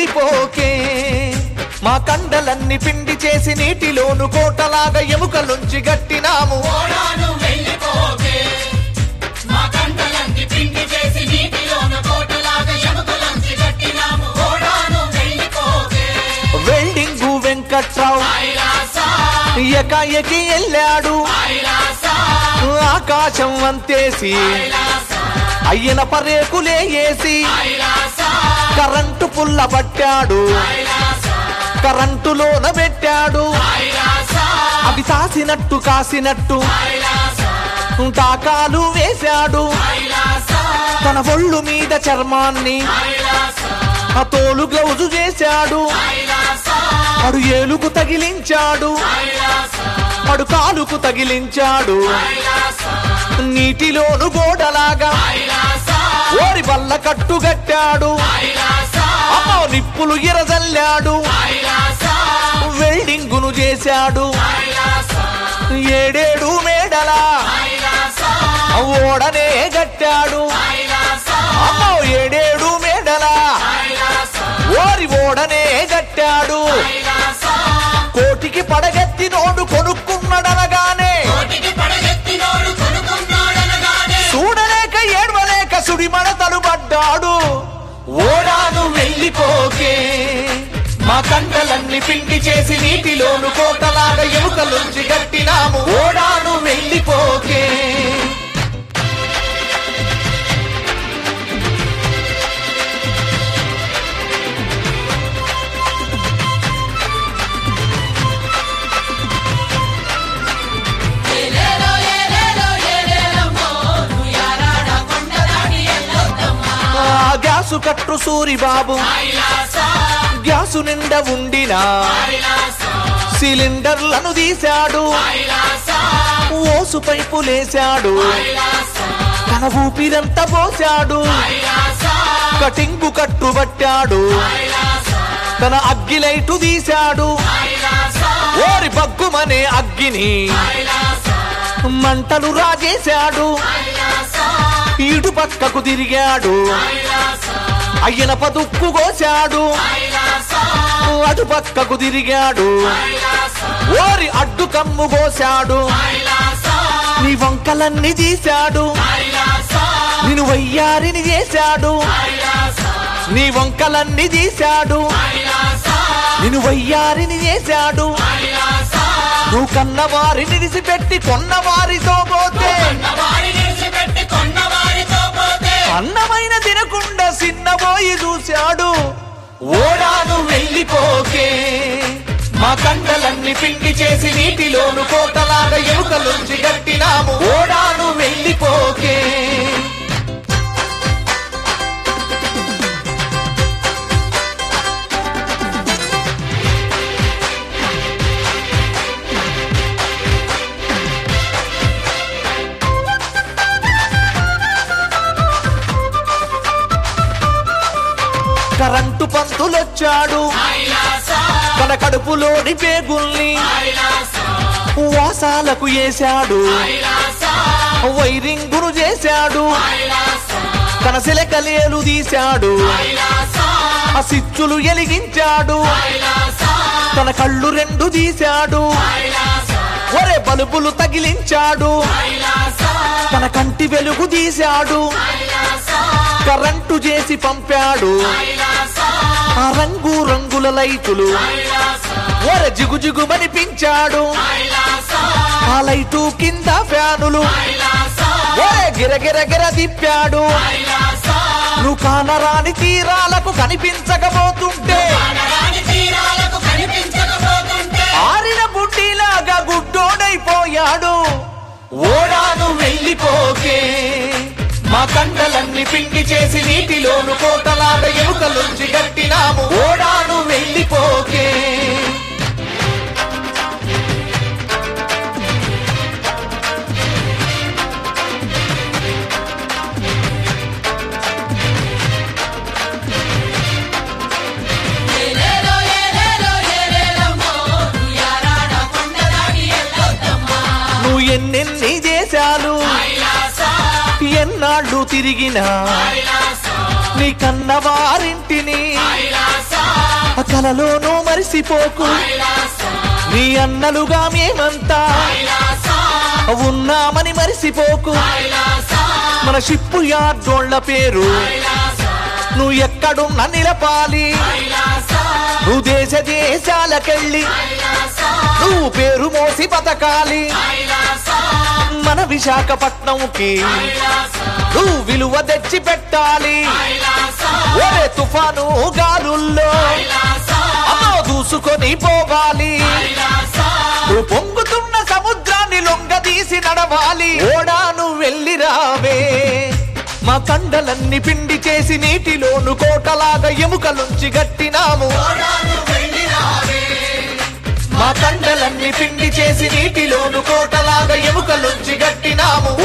వెళ్ళిపోకే మా కండలన్నీ పిండి చేసి నీటిలోను కోటలాగా ఎముకలుంచి గట్టినాము వెల్డింగు వెంకట్రావు ఎకాయకి వెళ్ళాడు ఆకాశం అంతేసి అయ్యన పరేకులే వేసి కరెంటు పుల్ల పట్టాడు కరెంటులోన పెట్టాడు అవి తాసినట్టు కాసినట్టు టాకాలు వేశాడు తన ఒళ్ళు మీద చర్మాన్ని ఆ తోలు గ్లౌజు చేశాడు అడు ఏలుకు తగిలించాడు అడు కాలుకు తగిలించాడు నీటిలోను గోడలాగా ఓరి బల్ల కట్టుగట్టాడు అమ్మో నిప్పులు ఎరజల్లాడు వెల్డింగును చేశాడు ఏడేడు మేడలా ఓడనే గట్టాడు అమ్మో ఏడేడు మేడలా ఓరి ఓడనే గట్టాడు కోటికి పడగెత్తినోడు కొనుక్కున్నాడనగానే చూడలేక ఏడవలేక సుడిమడతలు పడ్డాడు ఓడాను వెళ్ళిపోకే మా కండలన్నీ పిండి చేసి నీటిలోను కోటలాగా ఎముకలుంచి గట్టినాము ఓడాను వెళ్ళిపోకే గ్యాసు కట్టు సూరిబాబు గ్యాసు నిండా ఉండినా సిలిండర్లను తీశాడు ఓసు పైపులేశాడు తన ఊపిరంతా పోశాడు కటింగు కట్టుబట్టాడు తన అగ్గిలైటు తీశాడు ఓరి బగ్గుమనే అగ్గిని మంటలు రాజేశాడు ఇటు పక్కకు తిరిగాడు అయ్యన పదుక్కు కోశాడు అటు పక్కకు తిరిగాడు ఓరి అడ్డు కమ్ము కోశాడు నీ వంకలన్నీ తీశాడు నిన్ను వయ్యారిని చేశాడు నీ వంకలన్నీ తీశాడు నిన్ను వయ్యారిని చేశాడు నువ్వు కన్నవారిని విడిచిపెట్టి కొన్నవారితో పోతే అన్నమైన తినకుండా చిన్నబోయి చూశాడు ఓడాను వెళ్ళిపోకే మా కండలన్నీ పిండి చేసి నీటిలోను కోటలాగా ఎముకలుంచి గట్టినాము ఓడాను వెళ్ళిపోకే కరెంటు పంతులొచ్చాడు తన కడుపులోని పేగుల్ని వాసాలకు వేశాడు వైరింగును చేశాడు తన సిలకలేలు తీశాడు ఆ సిచ్చులు ఎలిగించాడు తన కళ్ళు రెండు తీశాడు ఒరే బలుబులు తగిలించాడు తన కంటి వెలుగు తీశాడు కరెంటు చేసి పంపాడు ఆ రంగు రంగుల లైటులు ఒరే జిగు జిగు మనిపించాడు ఆ లైటు కింద ఫ్యానులు ఒరే గిరగిరగిర తిప్పాడు నువ్వు కానరాని తీరాలకు కనిపించకపోతుంటే ఆరిన బుడ్డిలాగా గుడ్డోడైపోయాడు ఓడాను వెళ్ళిపోకే మా కండలన్నీ పిండి చేసి నీటిలోను కోటలాగా ఎముకలుంచి గట్టినాము ఓడాను వెళ్ళిపోకే నువ్వు ఎన్నెన్ని చేశాలు ఎన్నాళ్ళు తిరిగినా నీ కన్నవారింటిని కలలోనూ మరిసిపోకు నీ అన్నలుగా మేమంతా ఉన్నామని మరిసిపోకు మన షిప్పు యార్డోళ్ల పేరు నువ్వు ఎక్కడున్నా నిలపాలి నువ్వు దేశ దేశాలకెళ్ళి నువ్వు పేరు మోసి బతకాలి మన విశాఖపట్నంకి నువ్వు విలువ తెచ్చి పెట్టాలి ఒరే తుఫాను గాలుల్లో అమ్మో దూసుకొని పోవాలి నువ్వు పొంగుతున్న సముద్రాన్ని లొంగదీసి నడవాలి ఓడాను వెళ్ళి రావే మా కండలన్నీ పిండి చేసి నీటిలోను కోటలాగా ఎముకలుంచి గట్టినాము మా కండలన్నీ పిండి చేసి నీటిలోను కోటలాగా ఎముకలుంచి గట్టినాము